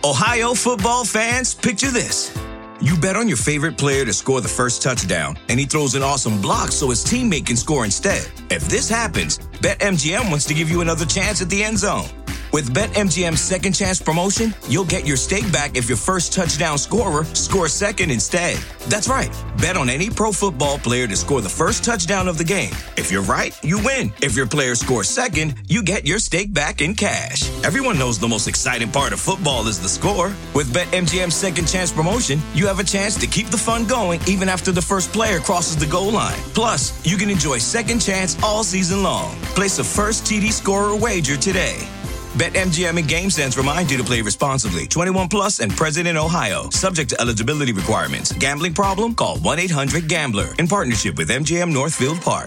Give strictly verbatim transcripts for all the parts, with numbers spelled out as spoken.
Ohio football fans, picture this. You bet on your favorite player to score the first touchdown, and he throws an awesome block so his teammate can score instead. If this happens, BetMGM wants to give you another chance at the end zone. With BetMGM's Second Chance promotion, you'll get your stake back if your first touchdown scorer scores second instead. That's right. Bet on any pro football player to score the first touchdown of the game. If you're right, you win. If your player scores second, you get your stake back in cash. Everyone knows the most exciting part of football is the score. With BetMGM's Second Chance promotion, you have a chance to keep the fun going even after the first player crosses the goal line. Plus, you can enjoy Second Chance all season long. Place a first T D scorer wager today. BetMGM and GameSense remind you to play responsibly. twenty-one plus and present in Ohio. Subject to eligibility requirements. Gambling problem? Call one eight hundred gambler. In partnership with M G M Northfield Park.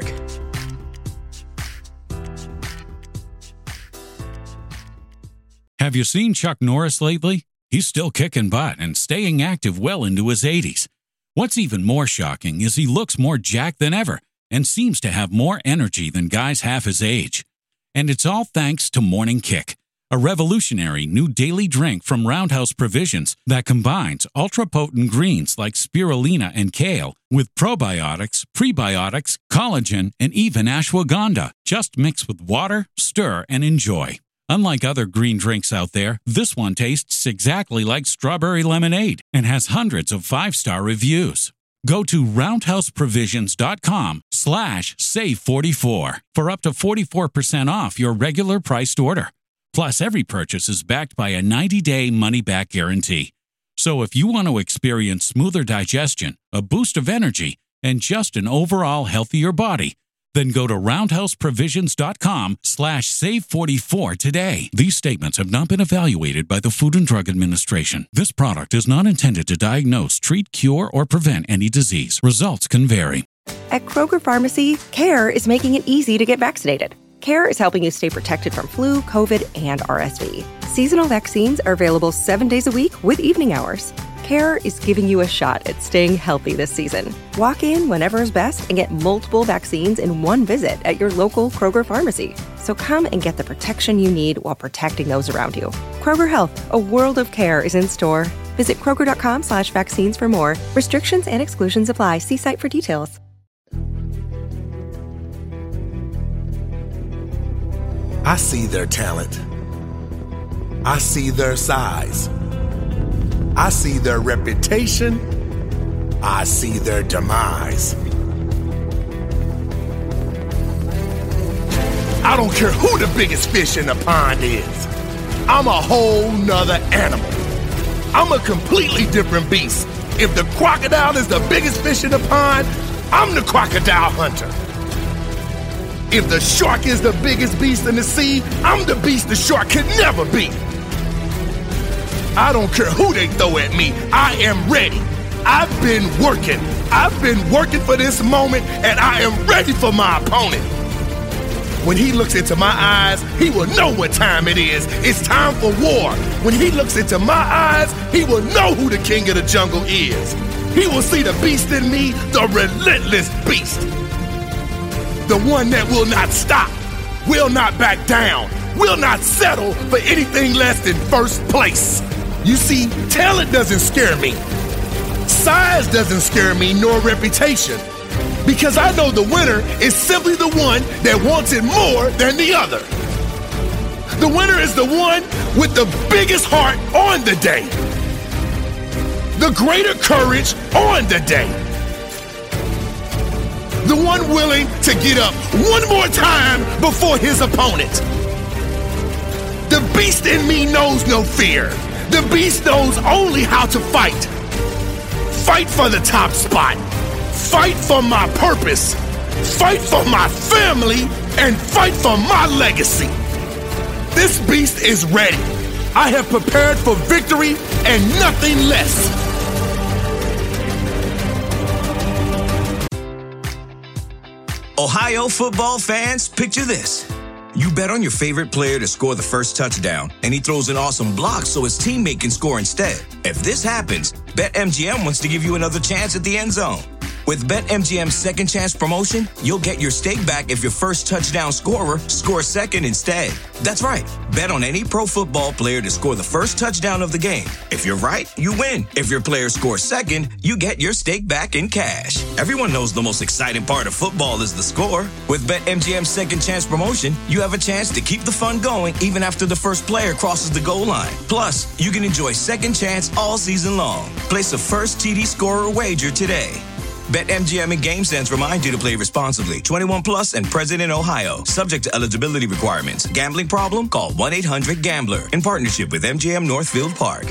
Have you seen Chuck Norris lately? He's still kicking butt and staying active well into his eighties. What's even more shocking is he looks more jacked than ever and seems to have more energy than guys half his age. And it's all thanks to Morning Kick, a revolutionary new daily drink from Roundhouse Provisions that combines ultra-potent greens like spirulina and kale with probiotics, prebiotics, collagen, and even ashwagandha. Just mix with water, stir, and enjoy. Unlike other green drinks out there, this one tastes exactly like strawberry lemonade and has hundreds of five-star reviews. Go to roundhouseprovisions.com slash save 44 for up to forty-four percent off your regular priced order. Plus, every purchase is backed by a ninety-day money-back guarantee. So if you want to experience smoother digestion, a boost of energy, and just an overall healthier body, then go to roundhouseprovisions.com slash save 44 today. These statements have not been evaluated by the Food and Drug Administration. This product is not intended to diagnose, treat, cure, or prevent any disease. Results can vary. At Kroger Pharmacy, CARE is making it easy to get vaccinated. CARE is helping you stay protected from flu, COVID, and R S V. Seasonal vaccines are available seven days a week with evening hours. CARE is giving you a shot at staying healthy this season. Walk in whenever is best and get multiple vaccines in one visit at your local Kroger pharmacy. So come and get the protection you need while protecting those around you. Kroger Health, a world of care is in store. Visit Kroger.com slash vaccines for more. Restrictions and exclusions apply. See site for details. I see their talent. I see their size. I see their reputation. I see their demise. I don't care who the biggest fish in the pond is. I'm a whole nother animal. I'm a completely different beast. If the crocodile is the biggest fish in the pond, I'm the crocodile hunter. If the shark is the biggest beast in the sea, I'm the beast the shark could never be. I don't care who they throw at me. I am ready. I've been working. I've been working for this moment, and I am ready for my opponent. When he looks into my eyes, he will know what time it is. It's time for war. When he looks into my eyes, he will know who the king of the jungle is. He will see the beast in me, the relentless beast. The one that will not stop, will not back down, will not settle for anything less than first place. You see, talent doesn't scare me. Size doesn't scare me, nor reputation. Because I know the winner is simply the one that wants it more than the other. The winner is the one with the biggest heart on the day. The greater courage on the day. The one willing to get up one more time before his opponent. The beast in me knows no fear. The beast knows only how to fight. Fight for the top spot. Fight for my purpose. Fight for my family. And fight for my legacy. This beast is ready. I have prepared for victory and nothing less. Ohio football fans, picture this. You bet on your favorite player to score the first touchdown, and he throws an awesome block so his teammate can score instead. If this happens, BetMGM wants to give you another chance at the end zone. With BetMGM's Second Chance promotion, you'll get your stake back if your first touchdown scorer scores second instead. That's right. Bet on any pro football player to score the first touchdown of the game. If you're right, you win. If your player scores second, you get your stake back in cash. Everyone knows the most exciting part of football is the score. With BetMGM's Second Chance promotion, you have a chance to keep the fun going even after the first player crosses the goal line. Plus, you can enjoy Second Chance all season long. Place a first T D scorer wager today. BetMGM and GameSense remind you to play responsibly. twenty-one plus and present in Ohio. Subject to eligibility requirements. Gambling problem? Call one eight hundred gambler. In partnership with M G M Northfield Park.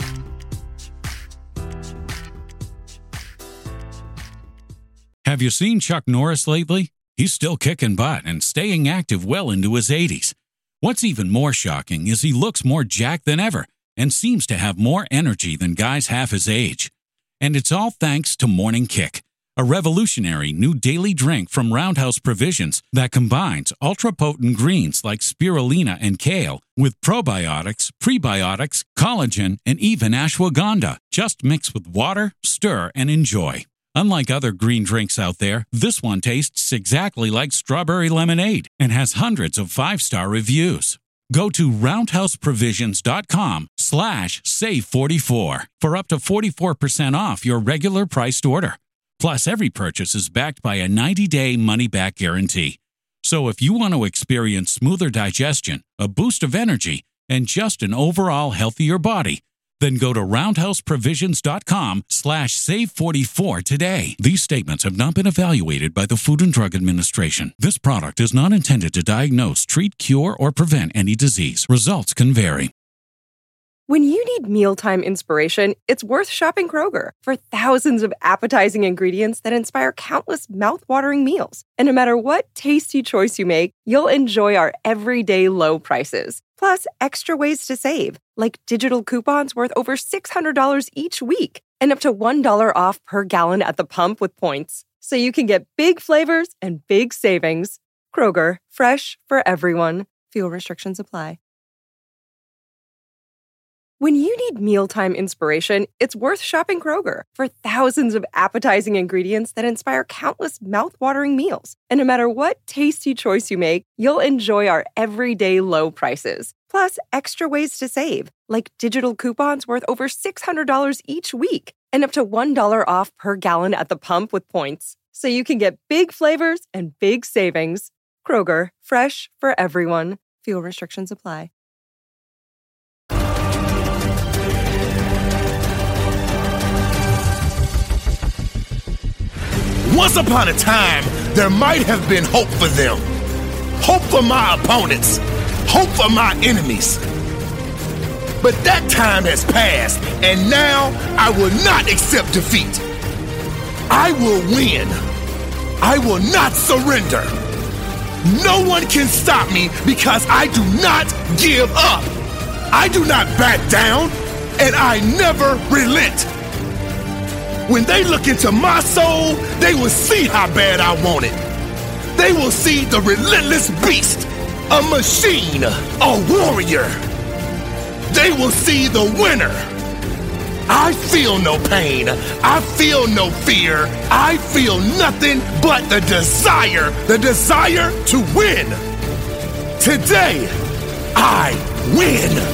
Have you seen Chuck Norris lately? He's still kicking butt and staying active well into his eighties. What's even more shocking is he looks more jacked than ever and seems to have more energy than guys half his age. And it's all thanks to Morning Kick, a revolutionary new daily drink from Roundhouse Provisions that combines ultra-potent greens like spirulina and kale with probiotics, prebiotics, collagen, and even ashwagandha. Just mix with water, stir, and enjoy. Unlike other green drinks out there, this one tastes exactly like strawberry lemonade and has hundreds of five-star reviews. Go to roundhouseprovisions.com slash save44 for up to forty-four percent off your regular priced order. Plus, every purchase is backed by a ninety-day money-back guarantee. So if you want to experience smoother digestion, a boost of energy, and just an overall healthier body, then go to roundhouseprovisions.com slash save44 today. These statements have not been evaluated by the Food and Drug Administration. This product is not intended to diagnose, treat, cure, or prevent any disease. Results can vary. When you need mealtime inspiration, it's worth shopping Kroger for thousands of appetizing ingredients that inspire countless mouth-watering meals. And no matter what tasty choice you make, you'll enjoy our everyday low prices. Plus, extra ways to save, like digital coupons worth over six hundred dollars each week and up to one dollar off per gallon at the pump with points. So you can get big flavors and big savings. Kroger, fresh for everyone. Fuel restrictions apply. When you need mealtime inspiration, it's worth shopping Kroger for thousands of appetizing ingredients that inspire countless mouth-watering meals. And no matter what tasty choice you make, you'll enjoy our everyday low prices. Plus, extra ways to save, like digital coupons worth over six hundred dollars each week and up to one dollar off per gallon at the pump with points. So you can get big flavors and big savings. Kroger, fresh for everyone. Fuel restrictions apply. Once upon a time, there might have been hope for them. Hope for my opponents. Hope for my enemies. But that time has passed, and now I will not accept defeat. I will win. I will not surrender. No one can stop me because I do not give up. I do not back down, and I never relent. When they look into my soul, they will see how bad I want it. They will see the relentless beast, a machine, a warrior. They will see the winner. I feel no pain. I feel no fear. I feel nothing but the desire, the desire to win. Today, I win.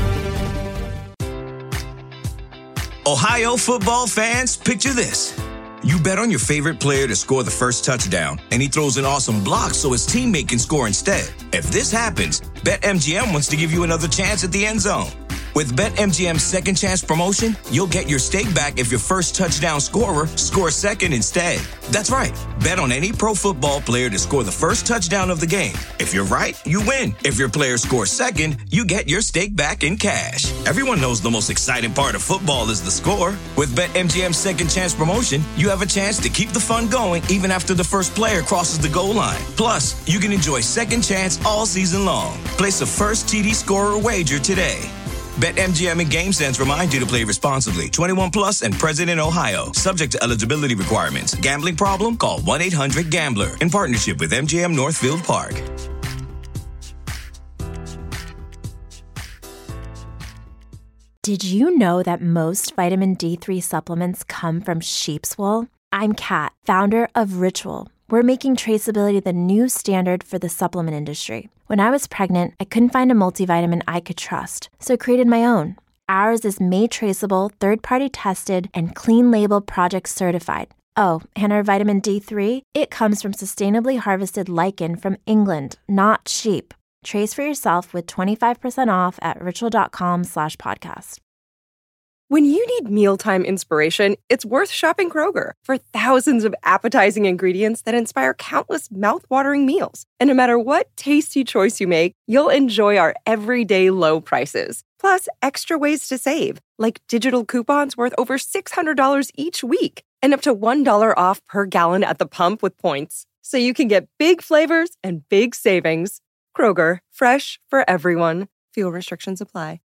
Ohio football fans, picture this. You bet on your favorite player to score the first touchdown, and he throws an awesome block so his teammate can score instead. If this happens, BetMGM wants to give you another chance at the end zone. With BetMGM's Second Chance promotion, you'll get your stake back if your first touchdown scorer scores second instead. That's right. Bet on any pro football player to score the first touchdown of the game. If you're right, you win. If your player scores second, you get your stake back in cash. Everyone knows the most exciting part of football is the score. With BetMGM's Second Chance promotion, you have a chance to keep the fun going even after the first player crosses the goal line. Plus, you can enjoy Second Chance all season long. Place a first T D scorer wager today. BetMGM and GameSense remind you to play responsibly. twenty-one plus and present in Ohio. Subject to eligibility requirements. Gambling problem? Call one eight hundred gambler. In partnership with M G M Northfield Park. Did you know that most vitamin D three supplements come from sheep's wool? I'm Kat, founder of Ritual. We're making traceability the new standard for the supplement industry. When I was pregnant, I couldn't find a multivitamin I could trust, so I created my own. Ours is made traceable, third-party tested, and clean label project certified. Oh, and our vitamin D three? It comes from sustainably harvested lichen from England, not sheep. Trace for yourself with twenty-five percent off at ritual.com slash podcast. When you need mealtime inspiration, it's worth shopping Kroger for thousands of appetizing ingredients that inspire countless mouthwatering meals. And no matter what tasty choice you make, you'll enjoy our everyday low prices. Plus, extra ways to save, like digital coupons worth over six hundred dollars each week and up to one dollar off per gallon at the pump with points. So you can get big flavors and big savings. Kroger, fresh for everyone. Fuel restrictions apply.